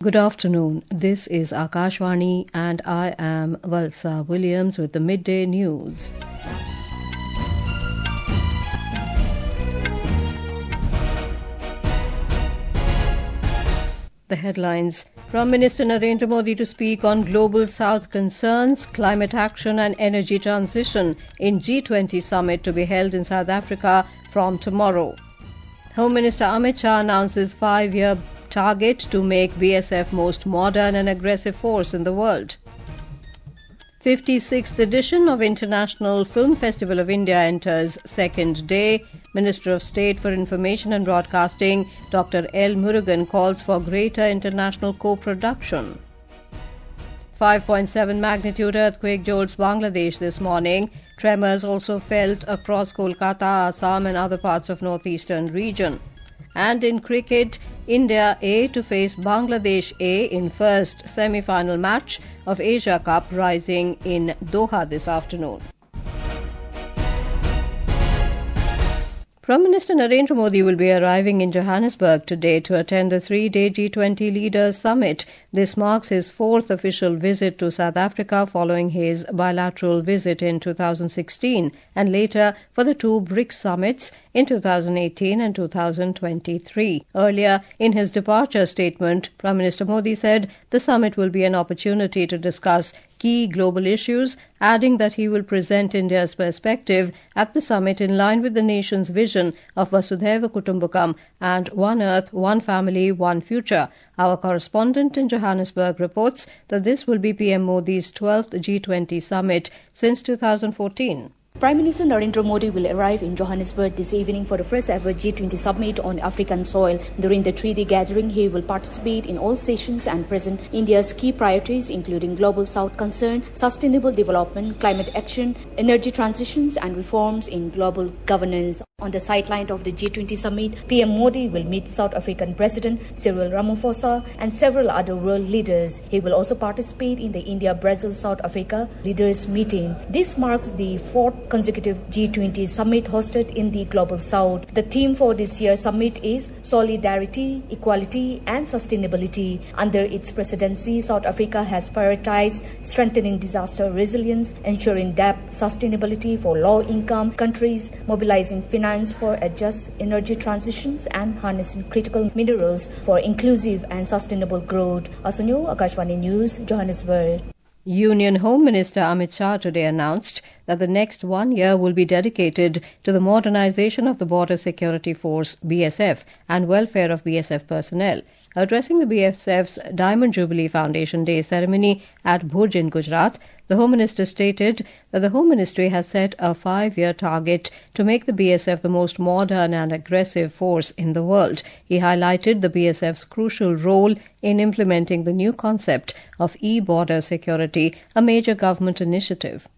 Good afternoon. This is Akashvani and I am Valsa Williams with the Midday News. The headlines. Prime Minister Narendra Modi to speak on Global South concerns, climate action and energy transition in G20 summit to be held in South Africa from tomorrow. Home Minister Amit Shah announces 5-year target to make BSF most modern and aggressive force in the world. 56th edition of International Film Festival of India enters second day. Minister of State for Information and Broadcasting Dr. L. Murugan calls for greater international co-production. 5.7 magnitude earthquake jolts Bangladesh this morning. Tremors also felt across Kolkata, Assam and other parts of northeastern region. And in cricket, India A to face Bangladesh A in first semi-final match of Asia Cup rising in Doha this afternoon. Prime Minister Narendra Modi will be arriving in Johannesburg today to attend the 3-day G20 Leaders Summit. This marks his fourth official visit to South Africa following his bilateral visit in 2016 and later for the two BRICS summits in 2018 and 2023. Earlier, in his departure statement, Prime Minister Modi said the summit will be an opportunity to discuss key global issues, adding that he will present India's perspective at the summit in line with the nation's vision of Vasudhaiva Kutumbakam and One Earth, One Family, One Future. Our correspondent in Johannesburg reports that this will be PM Modi's 12th G20 summit since 2014. Prime Minister Narendra Modi will arrive in Johannesburg this evening for the first ever G20 summit on African soil. During the 3-day gathering, he will participate in all sessions and present India's key priorities including Global South concern, sustainable development, climate action, energy transitions and reforms in global governance. On the sideline of the G20 summit, PM Modi will meet South African President Cyril Ramaphosa and several other world leaders. He will also participate in the India-Brazil-South Africa leaders meeting. This marks the fourth consecutive G20 summit hosted in the Global South. The theme for this year's summit is Solidarity, Equality and Sustainability. Under its presidency, South Africa has prioritized strengthening disaster resilience, ensuring debt sustainability for low-income countries, mobilizing finance for just energy transitions and harnessing critical minerals for inclusive and sustainable growth. Asunyo, Akashvani News, Johannesburg. Union Home Minister Amit Shah today announced that the next 1 year will be dedicated to the modernization of the Border Security Force BSF and welfare of BSF personnel. Addressing the BSF's Diamond Jubilee Foundation Day ceremony at Bhuj in Gujarat, the Home Minister stated that the Home Ministry has set a 5-year target to make the BSF the most modern and aggressive force in the world. He highlighted the BSF's crucial role in implementing the new concept of e-border security, a major government initiative.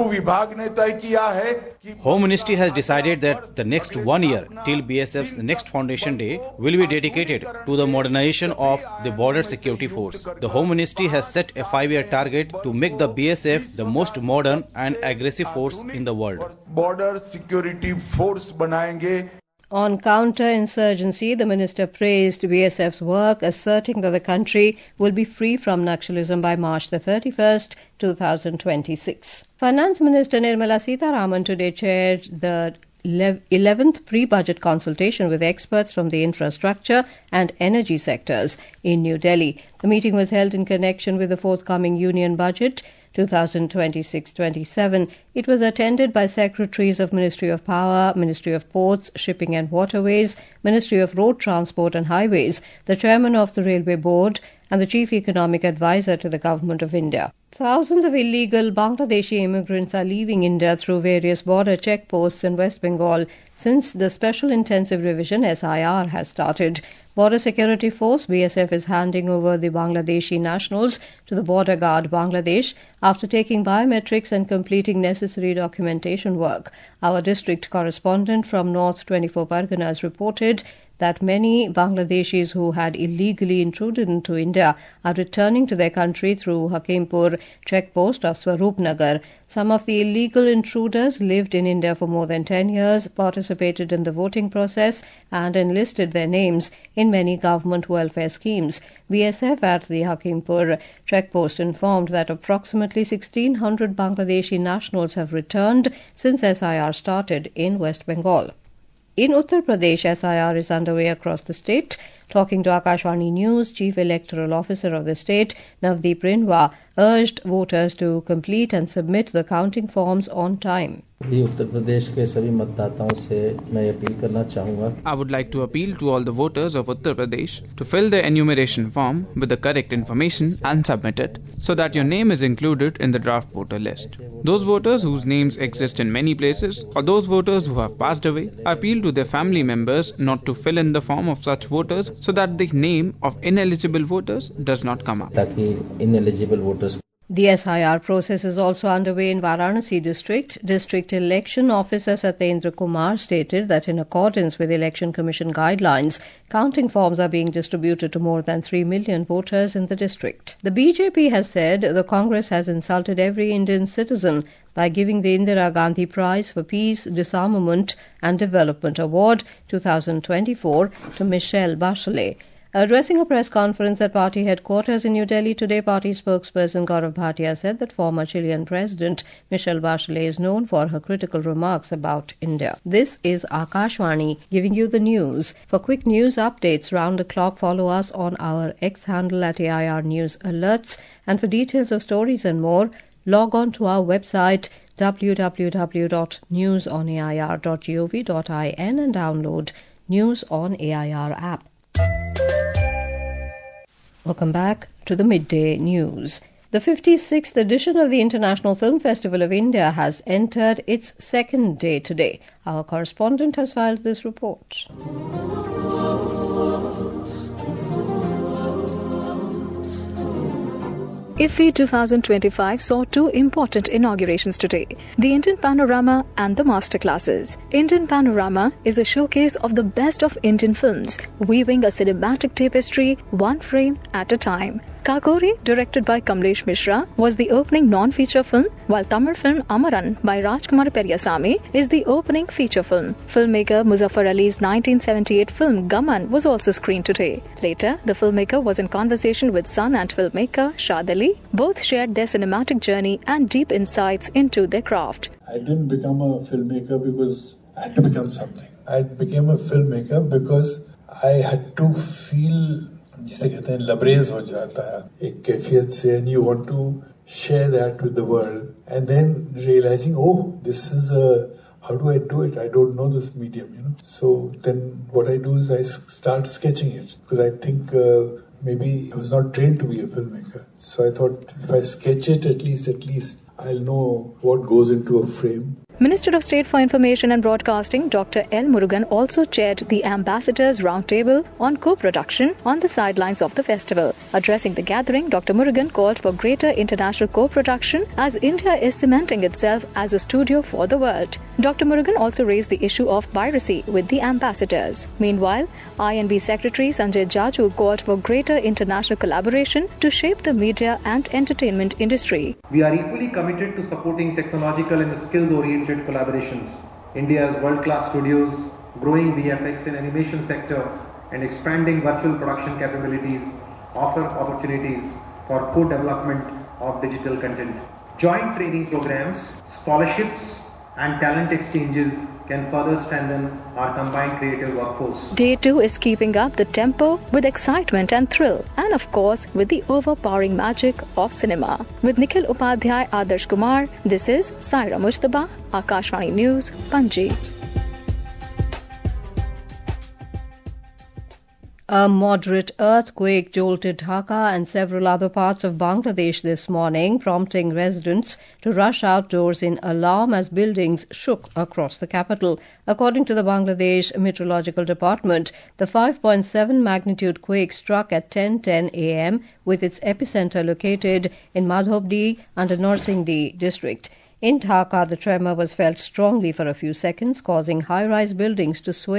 Home Ministry has decided that the next 1 year till BSF's next Foundation Day will be dedicated to the modernization of the Border Security Force. The Home Ministry has set a 5-year target to make the BSF the most modern and aggressive force in the world. Border Security Force banayenge. On counter-insurgency, the minister praised BSF's work, asserting that the country will be free from Naxalism by March 31st, 2026. Finance Minister Nirmala Sitharaman today chaired the 11th pre-budget consultation with experts from the infrastructure and energy sectors in New Delhi. The meeting was held in connection with the forthcoming Union Budget 2026-27. It was attended by Secretaries of Ministry of Power, Ministry of Ports, Shipping and Waterways, Ministry of Road Transport and Highways, the Chairman of the Railway Board and the Chief Economic Advisor to the Government of India. Thousands of illegal Bangladeshi immigrants are leaving India through various border checkposts in West Bengal since the Special Intensive Revision SIR has started. Border Security Force BSF is handing over the Bangladeshi nationals to the Border Guard Bangladesh after taking biometrics and completing necessary documentation work. Our district correspondent from North 24 Parganas reported that many Bangladeshis who had illegally intruded into India are returning to their country through Hakimpur checkpost of Swarupnagar. Some of the illegal intruders lived in India for more than 10 years, participated in the voting process and enlisted their names in many government welfare schemes. BSF at the Hakimpur checkpost informed that approximately 1,600 Bangladeshi nationals have returned since SIR started in West Bengal. In Uttar Pradesh, SIR is underway across the state. Talking to Akashvani News, Chief Electoral Officer of the state, Navdeep Rindwa, urged voters to complete and submit the counting forms on time. Uttar Pradesh के सभी मतदाताओं से मैं appeal करना चाहूँगा. I would like to appeal to all the voters of Uttar Pradesh to fill their enumeration form with the correct information and submit it so that your name is included in the draft voter list. Those voters whose names exist in many places or those voters who have passed away, I appeal to their family members not to fill in the form of such voters so that the name of ineligible voters does not come up. ताकि ineligible voters. The SIR process is also underway in Varanasi district. District Election Officer Satyendra Kumar stated that in accordance with Election Commission guidelines, counting forms are being distributed to more than 3 million voters in the district. The BJP has said the Congress has insulted every Indian citizen by giving the Indira Gandhi Prize for Peace, Disarmament and Development Award 2024 to Michelle Bachelet. Addressing a press conference at party headquarters in New Delhi today, party spokesperson Gaurav Bhatia said that former Chilean President Michelle Bachelet is known for her critical remarks about India. This is Akashvani giving you the news. For quick news updates round the clock, follow us on our X handle at AIR News Alerts. And for details of stories and more, log on to our website www.newsonair.gov.in and download News on AIR app. Welcome back to the Midday News. The 56th edition of the International Film Festival of India has entered its second day today. Our correspondent has filed this report. IFFI 2025 saw two important inaugurations today, the Indian Panorama and the Masterclasses. Indian Panorama is a showcase of the best of Indian films, weaving a cinematic tapestry one frame at a time. Kakori, directed by Kamlesh Mishra, was the opening non-feature film, while Tamil film Amaran by Rajkumar Periyasamy is the opening feature film. Filmmaker Muzaffar Ali's 1978 film Gaman was also screened today. Later, the filmmaker was in conversation with son and filmmaker Shad Ali. Both shared their cinematic journey and deep insights into their craft. I didn't become a filmmaker because I had to become something. I became a filmmaker because I had to feel, जिसे कहते हैं लबरेज हो जाता है एक कैफियत से, and you want to share that with the world, and then realizing, oh, this is how do I do it? I don't know this medium, So then what I do is I start sketching it because I think maybe I was not trained to be a filmmaker. So I thought if I sketch it, at least I'll know what goes into a frame. Minister of State for Information and Broadcasting Dr. L. Murugan also chaired the Ambassadors Roundtable on co-production on the sidelines of the festival. Addressing the gathering, Dr. Murugan called for greater international co-production as India is cementing itself as a studio for the world. Dr. Murugan also raised the issue of piracy with the ambassadors. Meanwhile, INB Secretary Sanjay Jaju called for greater international collaboration to shape the media and entertainment industry. We are equally committed to supporting technological and skills-oriented collaborations. India's world-class studios, growing VFX and animation sector, and expanding virtual production capabilities offer opportunities for co-development of digital content. Joint training programs, scholarships, and talent exchanges can further strengthen our combined creative workforce. Day 2 is keeping up the tempo with excitement and thrill, and of course with the overpowering magic of cinema. With Nikhil Upadhyay, Adarsh Kumar, this is Saira Mujtaba, Akashvani News, Panji. A moderate earthquake jolted Dhaka and several other parts of Bangladesh this morning, prompting residents to rush outdoors in alarm as buildings shook across the capital. According to the Bangladesh Meteorological Department, the 5.7 magnitude quake struck at 10:10 a.m. with its epicenter located in Madhobdi and Narsingdi district. In Dhaka, the tremor was felt strongly for a few seconds, causing high-rise buildings to sway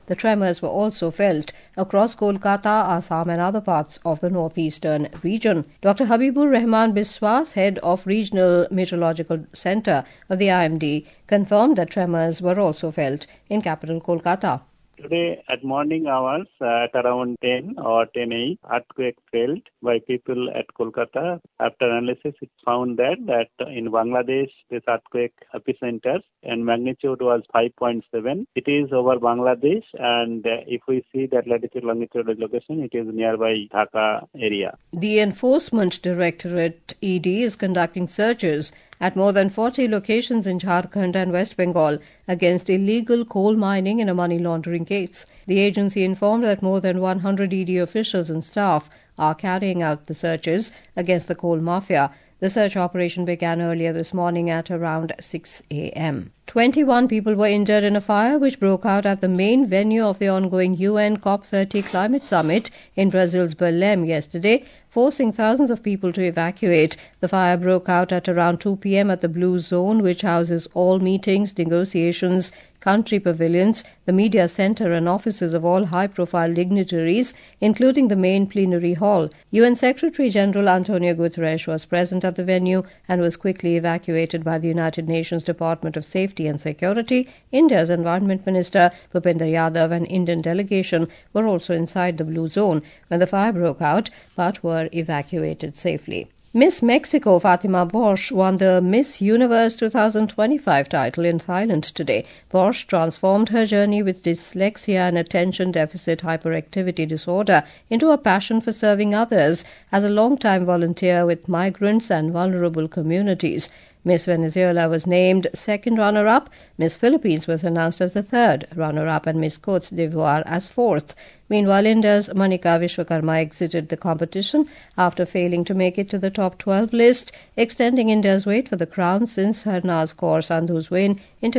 The tremors were also felt across Kolkata, Assam and other parts of the northeastern region. Dr. Habibur Rahman Biswas, head of Regional Meteorological Centre of the IMD, confirmed that tremors were also felt in capital Kolkata. Today at morning hours at around 10 or 10:08, earthquake felt by people at Kolkata. After analysis, it found that in Bangladesh, this earthquake epicenter and magnitude was 5.7. It is over Bangladesh, and if we see that latitude longitude location, it is nearby Dhaka area. The Enforcement Directorate ED is conducting searches at more than 40 locations in Jharkhand and West Bengal against illegal coal mining in a money laundering case. The agency informed that more than 100 ED officials and staff are carrying out the searches against the coal mafia. The search operation began earlier this morning at around 6 a.m. 21 people were injured in a fire which broke out at the main venue of the ongoing UN COP30 climate summit in Brazil's Belém yesterday, forcing thousands of people to evacuate. The fire broke out at around 2 p.m. at the Blue Zone, which houses all meetings, negotiations, country pavilions, the media centre and offices of all high-profile dignitaries, including the main plenary hall. UN Secretary-General Antonio Guterres was present at the venue and was quickly evacuated by the United Nations Department of Safety and Security. India's Environment Minister Bhupender Yadav and Indian delegation were also inside the Blue Zone when the fire broke out, but were evacuated safely. Miss Mexico Fatima Bosch won the Miss Universe 2025 title in Thailand today. Bosch transformed her journey with dyslexia and attention deficit hyperactivity disorder into a passion for serving others as a long-time volunteer with migrants and vulnerable communities. Miss Venezuela was named second runner-up, Miss Philippines was announced as the third runner-up, and Miss Côte d'Ivoire as fourth. Meanwhile, India's Manika Vishwakarma exited the competition after failing to make it to the top 12 list, extending India's wait for the crown since Harnaz Kaur Sandhu's win in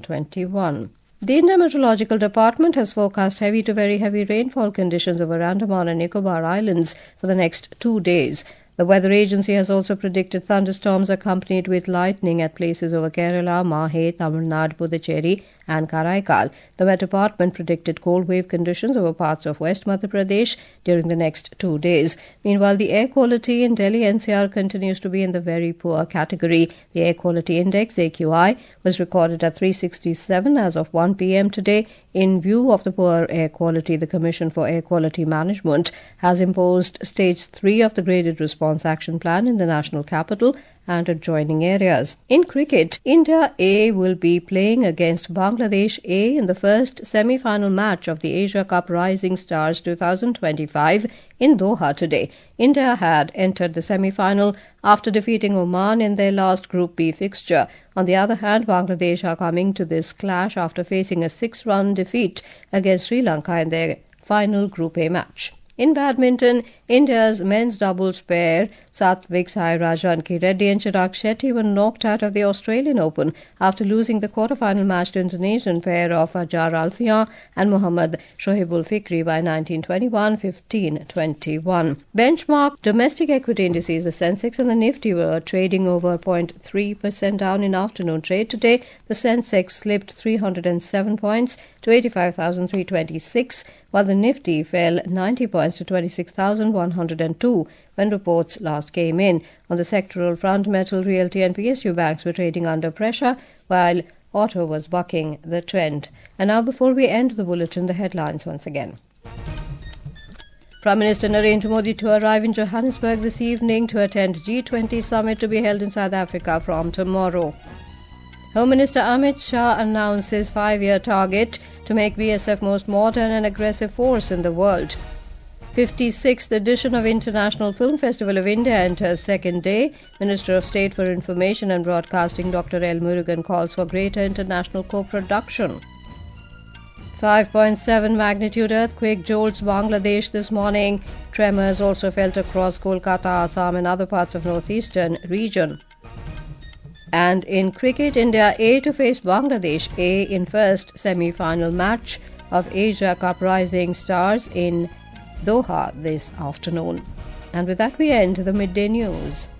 2021. The Indian Meteorological Department has forecast heavy to very heavy rainfall conditions over Andaman and Nicobar Islands for the next 2 days. The weather agency has also predicted thunderstorms accompanied with lightning at places over Kerala, Mahe, Tamil Nadu, Puducherry and Karaikal. The Met Department predicted cold wave conditions over parts of West Madhya Pradesh during the next 2 days. Meanwhile, the air quality in Delhi NCR continues to be in the very poor category. The air quality index, AQI, was recorded at 367 as of 1 p.m. today. In view of the poor air quality, the Commission for Air Quality Management has imposed Stage 3 of the Graded Response Action Plan in the national capital and adjoining areas. In cricket, India A will be playing against Bangladesh A in the first semi-final match of the Asia Cup Rising Stars 2025 in Doha today. India had entered the semi-final after defeating Oman in their last Group B fixture. On the other hand, Bangladesh are coming to this clash after facing a 6-run defeat against Sri Lanka in their final Group A match. In badminton, India's men's doubles pair, Satvik Sairaj Ranki Reddy and Chirag Shetty were knocked out of the Australian Open after losing the quarter-final match to Indonesian pair of Ajar Alfian and Muhammad Shohibul Fikri by 19-21, 15-21. Benchmark domestic equity indices, the Sensex and the Nifty, were trading over 0.3% down in afternoon trade today. The Sensex slipped 307 points to 85,326, while the Nifty fell 90 points to 26,102 when reports last came in. On the sectoral front, metal, realty and PSU banks were trading under pressure, while auto was bucking the trend. And now, before we end the bulletin, the headlines once again. Prime Minister Narendra Modi to arrive in Johannesburg this evening to attend G20 summit to be held in South Africa from tomorrow. Home Minister Amit Shah announces 5-year target to make BSF most modern and aggressive force in the world. 56th edition of International Film Festival of India enters second day. Minister of State for Information and Broadcasting Dr. L. Murugan calls for greater international co-production. 5.7 magnitude earthquake jolts Bangladesh this morning. Tremors also felt across Kolkata, Assam and other parts of northeastern region. And in cricket, India A to face Bangladesh A in first semi-final match of Asia Cup Rising Stars in Doha this afternoon. And with that we end the midday news.